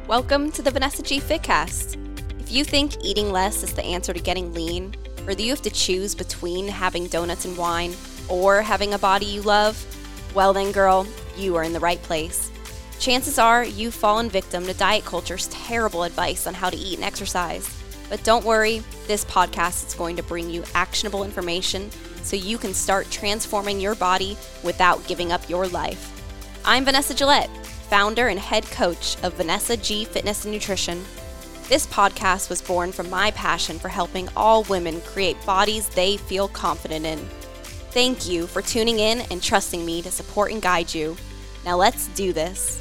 Welcome to the Vanessa G Fitcast. If you think eating less is the answer to getting lean, or that you have to choose between having donuts and wine or having a body you love, well then girl, you are in the right place. Chances are you've fallen victim to diet culture's terrible advice on how to eat and exercise. But don't worry, this podcast is going to bring you actionable information so you can start transforming your body without giving up your life. I'm Vanessa Gillette, founder and head coach of Vanessa G Fitness and Nutrition. This podcast was born from my passion for helping all women create bodies they feel confident in. Thank you for tuning in and trusting me to support and guide you. Now let's do this.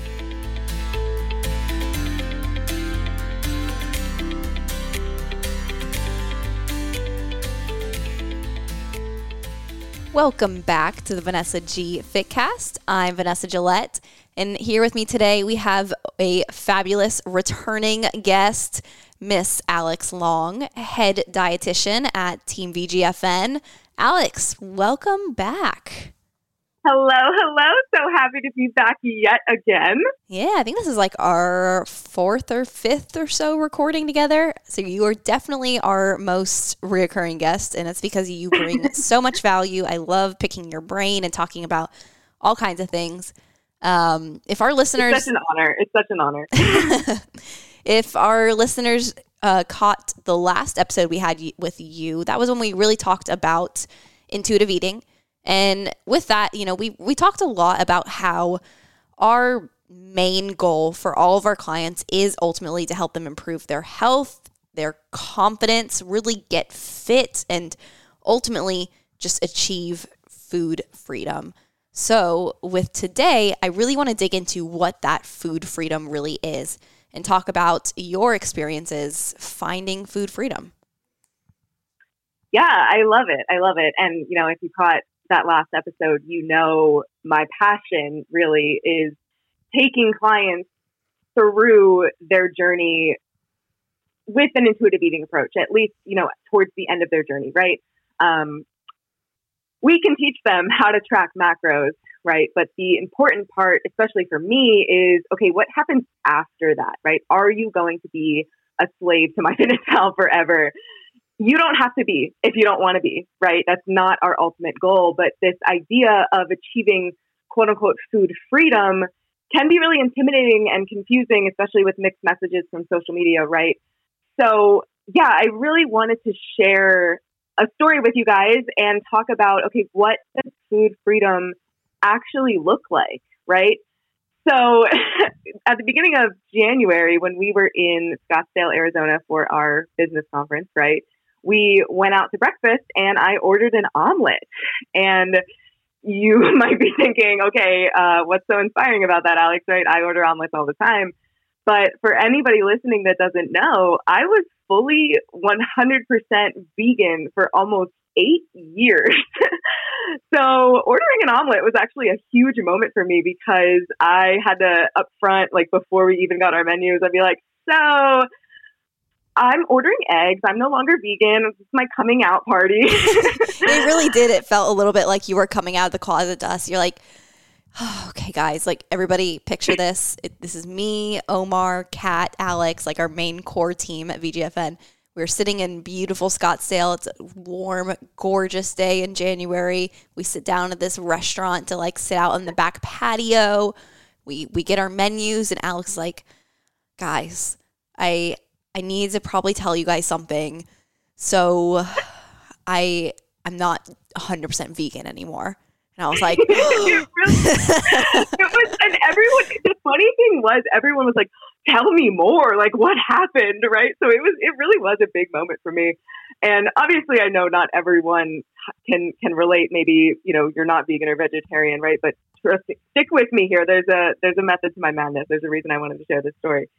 Welcome back to the Vanessa G Fitcast. I'm Vanessa Gillette, and here with me today we have a fabulous returning guest, Miss Alex Long, head dietitian at Team VGFN. Alex, welcome back. Hello. So happy to be back yet again. Yeah, I think this is like our fourth or fifth or so recording together. So you are definitely our most reoccurring guest, and it's because you bring so much value. I love picking your brain and talking about all kinds of things. If our listeners... It's such an honor. If our listeners caught the last episode we had with you, that was when we really talked about intuitive eating. And with that, you know, we talked a lot about how our main goal for all of our clients is ultimately to help them improve their health, their confidence, really get fit, and ultimately just achieve food freedom. So with today, I really want to dig into what that food freedom really is and talk about your experiences finding food freedom. Yeah, I love it. And, you know, if you caught that last episode, you know, my passion really is taking clients through their journey with an intuitive eating approach, at least, you know, towards the end of their journey, right? We can teach them how to track macros, right? But the important part, especially for me, is, okay, what happens after that, right? Are you going to be a slave to MyFitnessPal forever? You don't have to be if you don't want to be, right? That's not our ultimate goal. But this idea of achieving quote unquote food freedom can be really intimidating and confusing, especially with mixed messages from social media, right? So yeah, I really wanted to share a story with you guys and talk about, okay, what does food freedom actually look like, right? So at the beginning of January, when we were in Scottsdale, Arizona for our business conference, right? We went out to breakfast and I ordered an omelet. And you might be thinking, okay, what's so inspiring about that, Alex, right? I order omelets all the time. But for anybody listening that doesn't know, I was fully 100% vegan for almost 8 years. So ordering an omelet was actually a huge moment for me because I had to upfront, like before we even got our menus, I'd be like, so I'm ordering eggs. I'm no longer vegan. This is my coming out party. It really did. It felt a little bit like you were coming out of the closet to us. You're like, oh, okay, guys, like everybody picture this. This is me, Omar, Kat, Alex, like our main core team at VGFN. We're sitting in beautiful Scottsdale. It's a warm, gorgeous day in January. We sit down at this restaurant to like sit out on the back patio. We get our menus and Alex is like, guys, I need to probably tell you guys something. So I'm not 100% vegan anymore. And I was like, it was, and everyone, the funny thing was, everyone was like, tell me more, like what happened, right? So it really was a big moment for me. And obviously I know not everyone can relate. Maybe, you know, you're not vegan or vegetarian, right? But stick with me here. There's a method to my madness. There's a reason I wanted to share this story.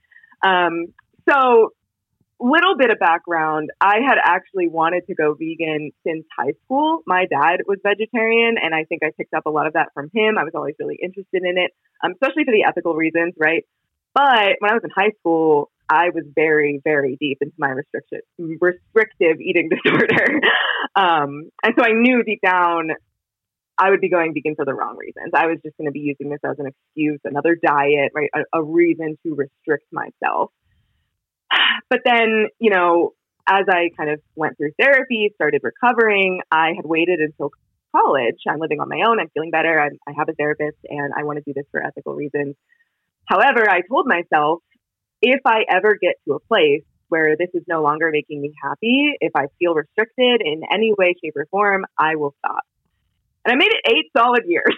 So little bit of background. I had actually wanted to go vegan since high school. My dad was vegetarian, and I think I picked up a lot of that from him. I was always really interested in it, especially for the ethical reasons, right? But when I was in high school, I was very, very deep into my restrictive eating disorder. And so I knew deep down I would be going vegan for the wrong reasons. I was just going to be using this as an excuse, another diet, right? A reason to restrict myself. But then, as I kind of went through therapy, started recovering, I had waited until college. I'm living on my own. I'm feeling better. I have a therapist and I want to do this for ethical reasons. However, I told myself, if I ever get to a place where this is no longer making me happy, if I feel restricted in any way, shape, or form, I will stop. And I made it 8 solid years.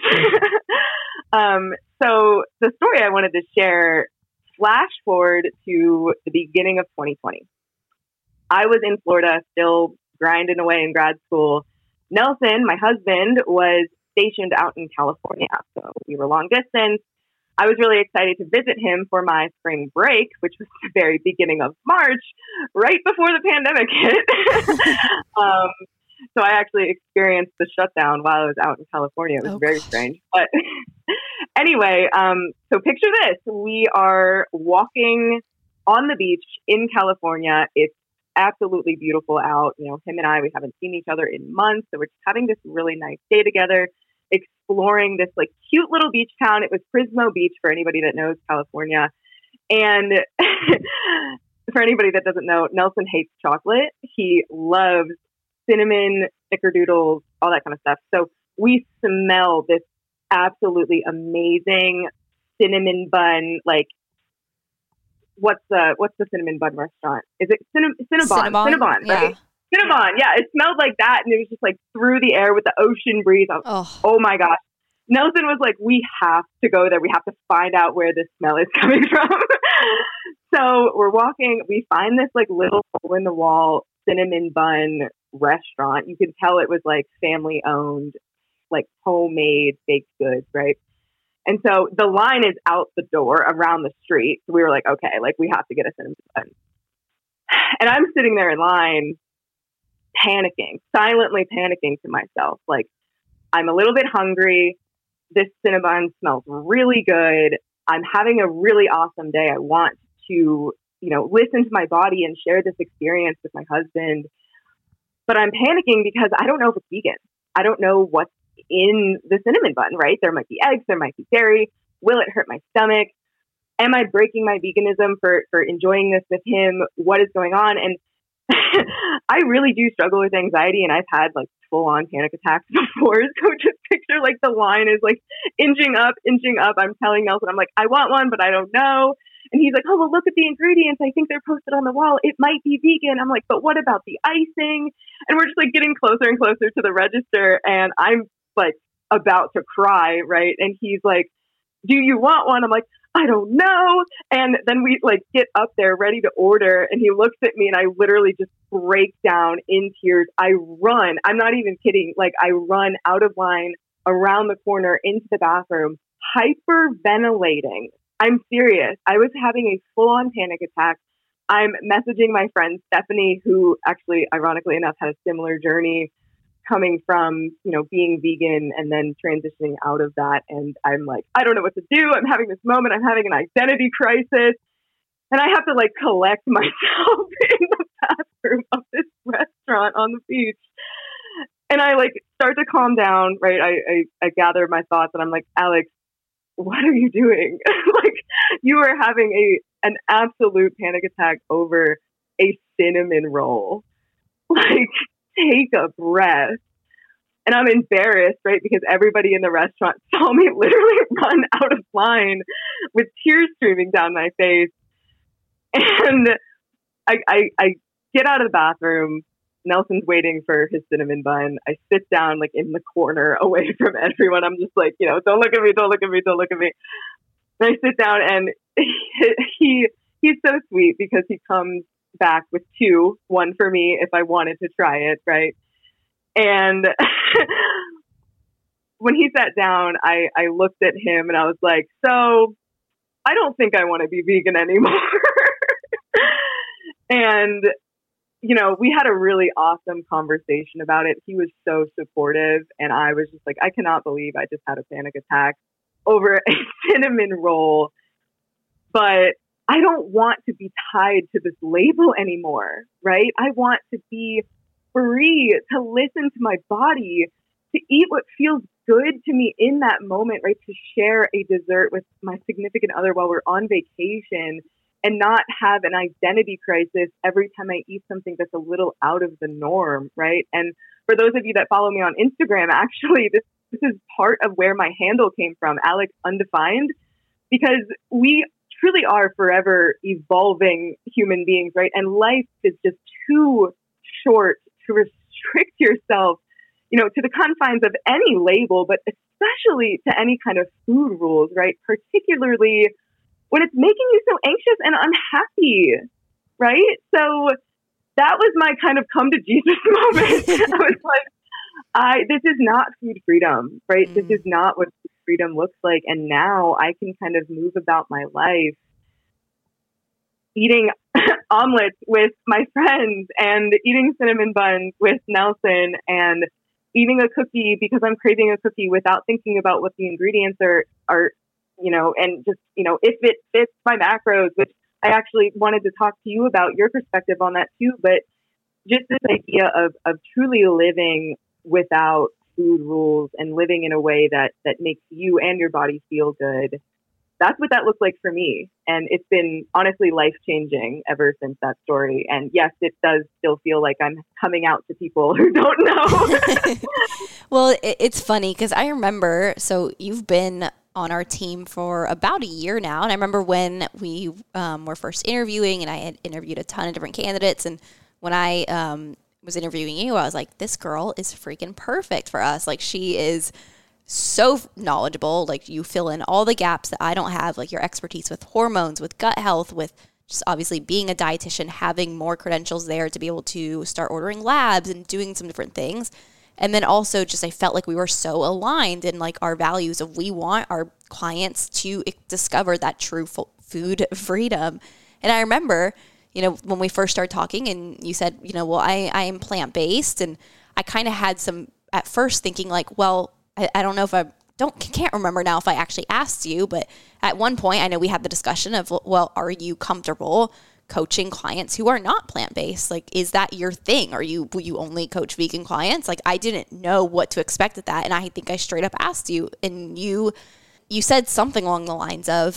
So the story I wanted to share, flash forward to the beginning of 2020. I was in Florida, still grinding away in grad school. Nelson, my husband, was stationed out in California. So we were long distance. I was really excited to visit him for my spring break, which was the very beginning of March, right before the pandemic hit. So I actually experienced the shutdown while I was out in California. It was very strange. But anyway, so picture this. We are walking on the beach in California. It's absolutely beautiful out. Him and I, we haven't seen each other in months. So we're just having this really nice day together, exploring this like cute little beach town. It was Pismo Beach for anybody that knows California. And for anybody that doesn't know, Nelson hates chocolate. He loves cinnamon, snickerdoodles, all that kind of stuff. So we smell this absolutely amazing cinnamon bun. Like, what's the cinnamon bun restaurant? Is it Cinnabon? Cinnabon, yeah. Right? Cinnabon, yeah. It smelled like that, and it was just like through the air with the ocean breeze. Oh my gosh. Nelson was like, we have to go there. We have to find out where this smell is coming from. So we're walking. We find this like little hole in the wall cinnamon bun restaurant. You could tell it was like family owned, like homemade baked goods, right? And so the line is out the door around the street. So we were like, okay, like we have to get a cinnamon bun. And I'm sitting there in line panicking, silently panicking to myself. Like, I'm a little bit hungry. This Cinnabon smells really good. I'm having a really awesome day. I want to, listen to my body and share this experience with my husband. But I'm panicking because I don't know if it's vegan. I don't know what's in the cinnamon bun, right? There might be eggs, there might be dairy. Will it hurt my stomach? Am I breaking my veganism for enjoying this with him? What is going on? And I really do struggle with anxiety, and I've had like full-on panic attacks before. So just picture like the line is like inching up. I'm telling Nelson, I'm like, I want one, but I don't know. And he's like, oh, well, look at the ingredients. I think they're posted on the wall. It might be vegan. I'm like, but what about the icing? And we're just like getting closer and closer to the register. And I'm like about to cry, right? And he's like, do you want one? I'm like, I don't know. And then we like get up there ready to order. And he looks at me and I literally just break down in tears. I run. I'm not even kidding. Like I run out of line around the corner into the bathroom, hyperventilating. I'm serious. I was having a full-on panic attack. I'm messaging my friend Stephanie, who actually, ironically enough, had a similar journey coming from, being vegan and then transitioning out of that. And I'm like, I don't know what to do. I'm having this moment. I'm having an identity crisis. And I have to like collect myself in the bathroom of this restaurant on the beach. And I like start to calm down, right? I gather my thoughts and I'm like, Alex, what are you doing? Like you are having an absolute panic attack over a cinnamon roll. Like take a breath. And I'm embarrassed, right? Because everybody in the restaurant saw me literally run out of line with tears streaming down my face. And I get out of the bathroom. Nelson's waiting for his cinnamon bun. I sit down like in the corner away from everyone. I'm just like, don't look at me, don't look at me, don't look at me. And I sit down and he's so sweet because he comes back with 2, one for me if I wanted to try it, right? And when he sat down, I looked at him and I was like, so I don't think I want to be vegan anymore. And we had a really awesome conversation about it. He was so supportive. And I was just like, I cannot believe I just had a panic attack over a cinnamon roll. But I don't want to be tied to this label anymore, right? I want to be free to listen to my body, to eat what feels good to me in that moment, right, to share a dessert with my significant other while we're on vacation and not have an identity crisis every time I eat something that's a little out of the norm, right? And for those of you that follow me on Instagram, actually, this is part of where my handle came from, Alex Undefined, because we truly are forever evolving human beings, right? And life is just too short to restrict yourself, to the confines of any label, but especially to any kind of food rules, right? Particularly when it's making you so anxious and unhappy, right? So that was my kind of come to Jesus moment. I was like, this is not food freedom, right? This is not what food freedom looks like. And now I can kind of move about my life eating omelets with my friends and eating cinnamon buns with Nelson and eating a cookie because I'm craving a cookie without thinking about what the ingredients are, and just, if it fits my macros, which I actually wanted to talk to you about your perspective on that too, but just this idea of truly living without food rules and living in a way that makes you and your body feel good. That's what that looked like for me. And it's been honestly life-changing ever since that story. And yes, it does still feel like I'm coming out to people who don't know. Well, it's funny because I remember, so you've been on our team for about a year now. And I remember when we were first interviewing, and I had interviewed a ton of different candidates. And when I was interviewing you, I was like, this girl is freaking perfect for us. Like, she is so knowledgeable. Like, you fill in all the gaps that I don't have, like your expertise with hormones, with gut health, with just obviously being a dietitian, having more credentials there to be able to start ordering labs and doing some different things. And then also just I felt like we were so aligned in like our values of we want our clients to discover that true food freedom. And I remember, when we first started talking and you said, well, I am plant-based. And I kind of had some at first thinking like, well, I don't know if can't remember now if I actually asked you, but at one point I know we had the discussion of, well, are you comfortable coaching clients who are not plant-based? Like, is that your thing? Will you only coach vegan clients? Like, I didn't know what to expect at that. And I think I straight up asked you, and you said something along the lines of,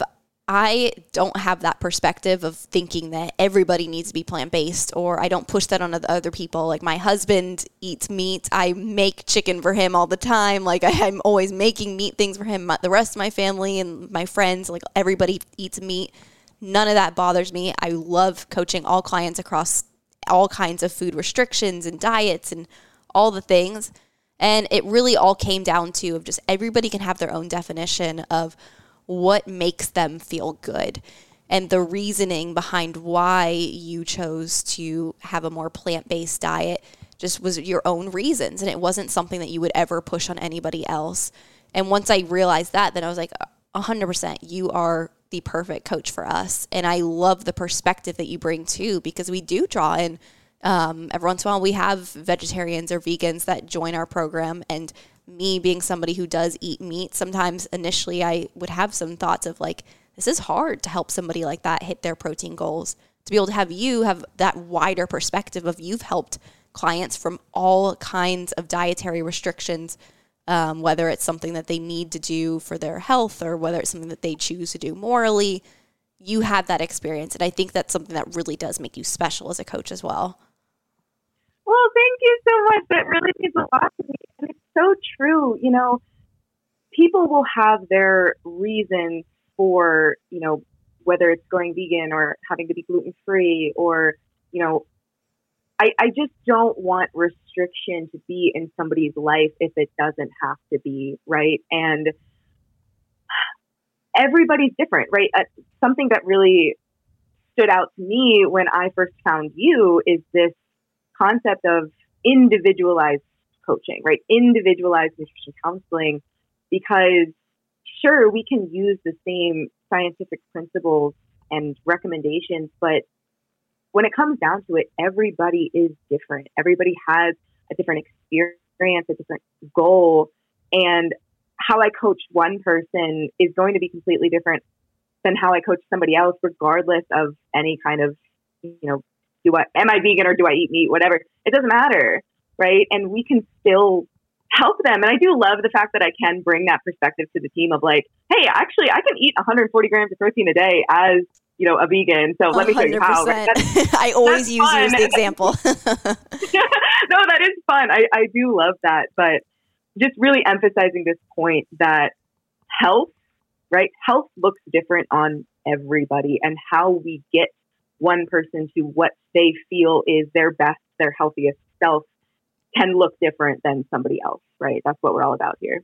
I don't have that perspective of thinking that everybody needs to be plant-based, or I don't push that on other people. Like, my husband eats meat. I make chicken for him all the time. Like, I'm always making meat things for him. The rest of my family and my friends, like, everybody eats meat. None of that bothers me. I love coaching all clients across all kinds of food restrictions and diets and all the things. And it really all came down to of just everybody can have their own definition of what makes them feel good. And the reasoning behind why you chose to have a more plant-based diet just was your own reasons. And it wasn't something that you would ever push on anybody else. And once I realized that, then I was like, 100%, you are the perfect coach for us. And I love the perspective that you bring too, because we do draw in, every once in a while we have vegetarians or vegans that join our program. And me being somebody who does eat meat, sometimes initially I would have some thoughts of like, this is hard to help somebody like that hit their protein goals. To be able to have you have that wider perspective of you've helped clients from all kinds of dietary restrictions, whether it's something that they need to do for their health or whether it's something that they choose to do morally. You have that experience. And I think that's something that really does make you special as a coach as well. Well, thank you so much. That really means a lot to me. And it's so true. People will have their reasons for, whether it's going vegan or having to be gluten-free or, I just don't want restriction to be in somebody's life if it doesn't have to be, right? And everybody's different, right? Something that really stood out to me when I first found you is this concept of individualized coaching, right? Individualized nutrition counseling, because sure, we can use the same scientific principles and recommendations, but when it comes down to it, everybody is different. Everybody has a different experience, a different goal, and how I coach one person is going to be completely different than how I coach somebody else, regardless of any kind of, am I vegan or do I eat meat, whatever. It doesn't matter, right? And we can still help them. And I do love the fact that I can bring that perspective to the team of like, hey, actually, I can eat 140 grams of protein a day as, you know, a vegan. So let me show you how. Right? I always use you as the example. No, that is fun. I do love that. But just really emphasizing this point that health, right? Health looks different on everybody, and how we get one person to what they feel is their best, their healthiest self can look different than somebody else, right? That's what we're all about here.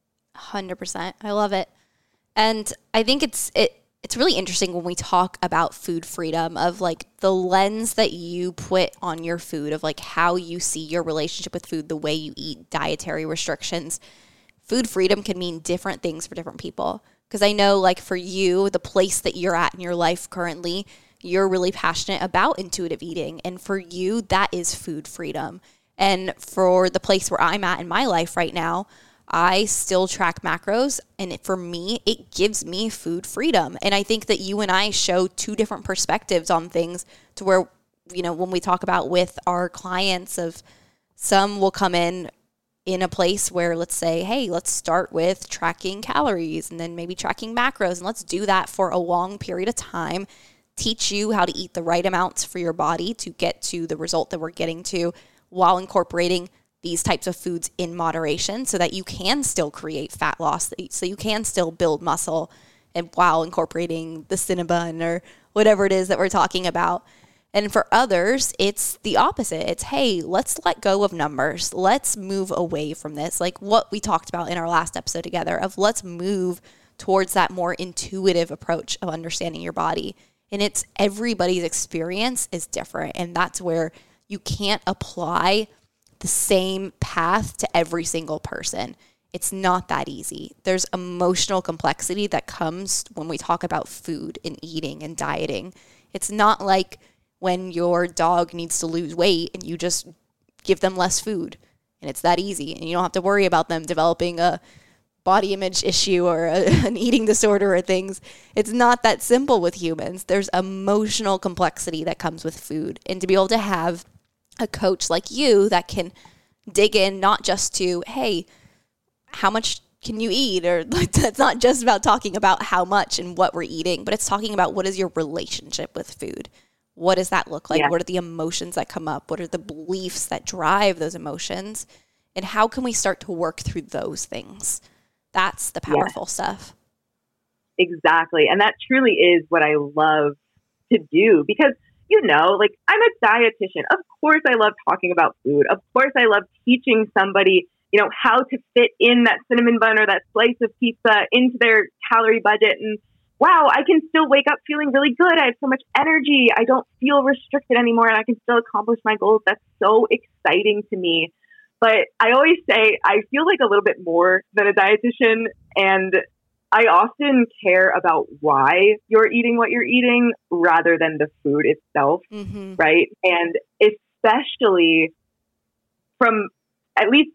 100%. I love it. And I think it's really interesting when we talk about food freedom, of like the lens that you put on your food, of like how you see your relationship with food, the way you eat, dietary restrictions. Food freedom can mean different things for different people. Because I know, like, for you, the place that you're at in your life currently, you're really passionate about intuitive eating. And for you, that is food freedom. And for the place where I'm at in my life right now, I still track macros. And for me, it gives me food freedom. And I think that you and I show two different perspectives on things, to where, you know, when we talk about with our clients, of some will come in a place where, let's say, hey, let's start with tracking calories and then maybe tracking macros. And let's do that for a long period of time, teach you how to eat the right amounts for your body to get to the result that we're getting to, while incorporating these types of foods in moderation, so that you can still create fat loss, so you can still build muscle, and while incorporating the Cinnabon or whatever it is that we're talking about. And for others, it's the opposite. It's, hey, let's let go of numbers. Let's move away from this. Like what we talked about in our last episode together, of let's move towards that more intuitive approach of understanding your body. And it's everybody's experience is different. And that's where you can't apply the same path to every single person. It's not that easy. There's emotional complexity that comes when we talk about food and eating and dieting. It's not like when your dog needs to lose weight and you just give them less food, and it's that easy, and you don't have to worry about them developing a body image issue or an eating disorder or things. It's not that simple with humans. There's emotional complexity that comes with food. And to be able to have a coach like you that can dig in, not just to, hey, how much can you eat? Or like, that's not just about talking about how much and what we're eating, but it's talking about what is your relationship with food. What does that look like? Yeah. What are the emotions that come up? What are the beliefs that drive those emotions? And how can we start to work through those things? That's the powerful stuff. Exactly. And that truly is what I love to do, because, you know, like, I'm a dietitian. Of course I love talking about food. Of course I love teaching somebody, you know, how to fit in that cinnamon bun or that slice of pizza into their calorie budget. And wow, I can still wake up feeling really good. I have so much energy. I don't feel restricted anymore, and I can still accomplish my goals. That's so exciting to me. But I always say I feel like a little bit more than a dietitian, and I often care about why you're eating what you're eating rather than the food itself, right? And especially from, at least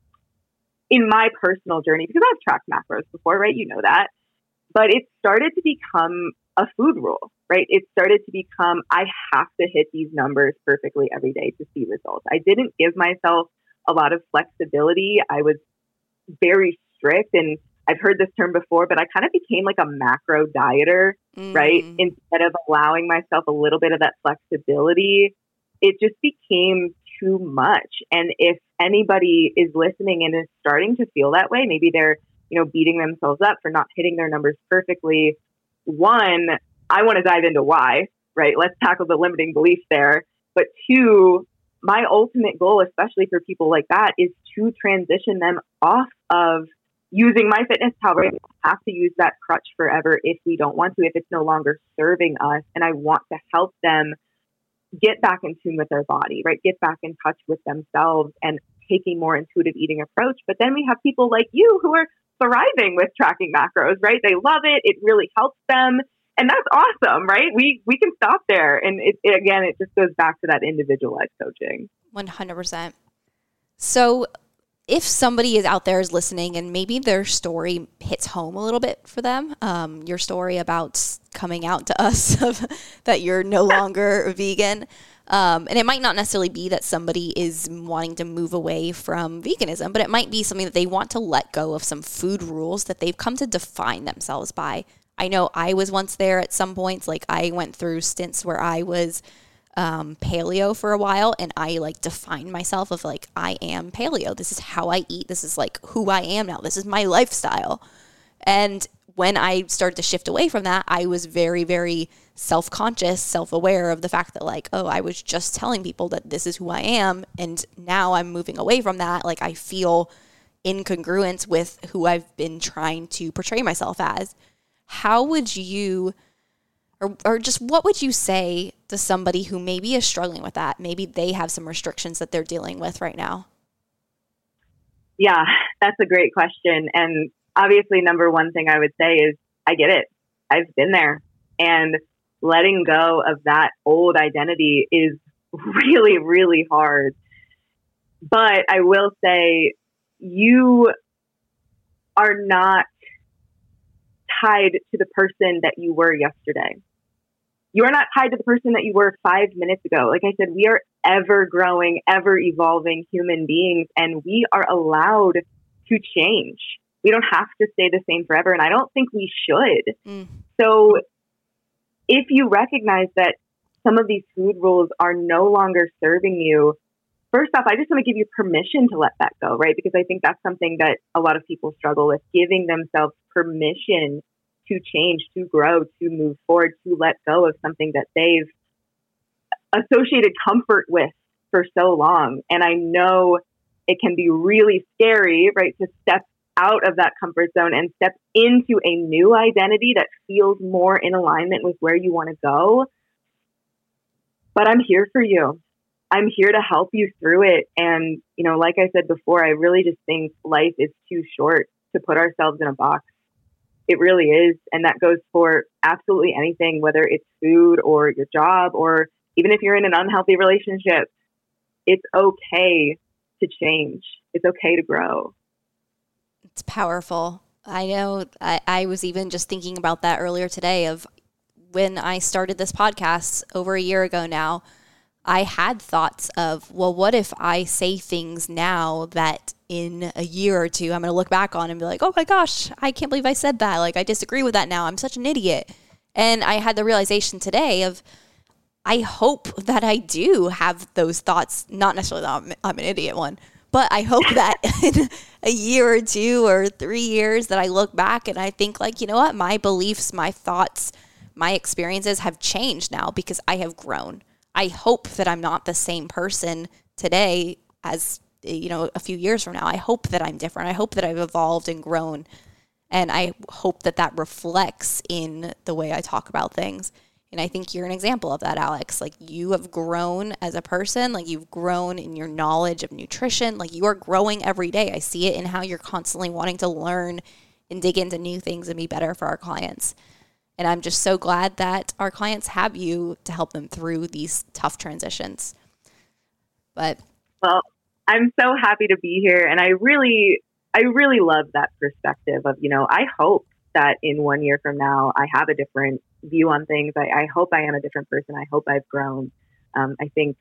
in my personal journey, because I've tracked macros before, right? You know that. But it started to become a food rule, right? It started to become, I have to hit these numbers perfectly every day to see results. I didn't give myself a lot of flexibility. I was very strict, and I've heard this term before, but I kind of became like a macro dieter, right? Instead of allowing myself a little bit of that flexibility, it just became too much. And if anybody is listening and is starting to feel that way, maybe they're, you know, beating themselves up for not hitting their numbers perfectly. One, I want to dive into why, right? Let's tackle the limiting beliefs there. But two, my ultimate goal, especially for people like that, is to transition them off of using MyFitnessPal, right? We have to use that crutch forever if we don't want to, if it's no longer serving us. And I want to help them get back in tune with their body, right? Get back in touch with themselves and take a more intuitive eating approach. But then we have people like you who are thriving with tracking macros, right? They love it. It really helps them. And that's awesome, right? We can stop there. And again, it just goes back to that individualized coaching. 100%. So if somebody is out there is listening and maybe their story hits home a little bit for them, your story about coming out to us of, that you're no longer vegan, And it might not necessarily be that somebody is wanting to move away from veganism, but it might be something that they want to let go of some food rules that they've come to define themselves by. I know I was once there at some points. Like, I went through stints where I was paleo for a while, and I like defined myself of like, I am paleo. This is how I eat. This is like who I am now. This is my lifestyle. And when I started to shift away from that, I was very, very self-conscious, self-aware of the fact that like, oh, I was just telling people that this is who I am. And now I'm moving away from that. Like, I feel incongruent with who I've been trying to portray myself as. How would you, or just what would you say to somebody who maybe is struggling with that? Maybe they have some restrictions that they're dealing with right now. Yeah, that's a great question. And obviously, number one thing I would say is, I get it. I've been there. And letting go of that old identity is really, really hard. But I will say, you are not tied to the person that you were yesterday. You are not tied to the person that you were 5 minutes ago. Like I said, we are ever growing, ever evolving human beings, and we are allowed to change. We don't have to stay the same forever, and I don't think we should. So if you recognize that some of these food rules are no longer serving you, first off, I just want to give you permission to let that go, right? Because I think that's something that a lot of people struggle with, giving themselves permission to change, to grow, to move forward, to let go of something that they've associated comfort with for so long. And I know it can be really scary, right, to step out of that comfort zone and step into a new identity that feels more in alignment with where you want to go. But I'm here for you. I'm here to help you through it. And, you know, like I said before, I really just think life is too short to put ourselves in a box. It really is. And that goes for absolutely anything, whether it's food or your job, or even if you're in an unhealthy relationship. It's okay to change. It's okay to grow. It's powerful. I know I was even just thinking about that earlier today, of when I started this podcast over a year ago now. I had thoughts of, well, what if I say things now that in a year or two, I'm going to look back on and be like, oh my gosh, I can't believe I said that. Like, I disagree with that now. I'm such an idiot. And I had the realization today of, I hope that I do have those thoughts, not necessarily that I'm an idiot one, but I hope that in a year or 2 or 3 years that I look back and I think like, you know what, my beliefs, my thoughts, my experiences have changed now because I have grown. I hope that I'm not the same person today as, you know, a few years from now. I hope that I'm different. I hope that I've evolved and grown. And I hope that that reflects in the way I talk about things. And I think you're an example of that, Alex. Like, you have grown as a person. Like, you've grown in your knowledge of nutrition. Like, you are growing every day. I see it in how you're constantly wanting to learn and dig into new things and be better for our clients. And I'm just so glad that our clients have you to help them through these tough transitions. Well, I'm so happy to be here. And I really love that perspective of, you know, I hope that in 1 year from now, I have a different view on things. I hope I am a different person. I hope I've grown. I think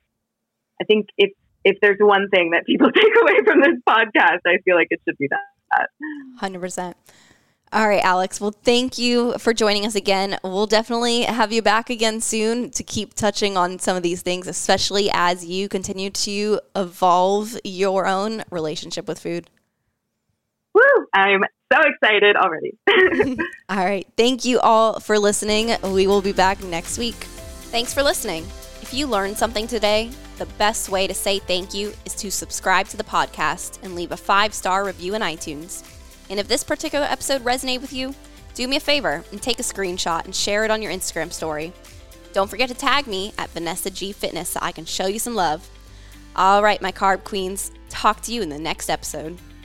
if there's one thing that people take away from this podcast, I feel like it should be that. 100%. All right, Alex. Well, thank you for joining us again. We'll definitely have you back again soon to keep touching on some of these things, especially as you continue to evolve your own relationship with food. Woo! I'm so excited already. All right. Thank you all for listening. We will be back next week. Thanks for listening. If you learned something today, the best way to say thank you is to subscribe to the podcast and leave a 5-star review in iTunes. And if this particular episode resonated with you, do me a favor and take a screenshot and share it on your Instagram story. Don't forget to tag me at Vanessa G Fitness so I can show you some love. All right, my carb queens, talk to you in the next episode.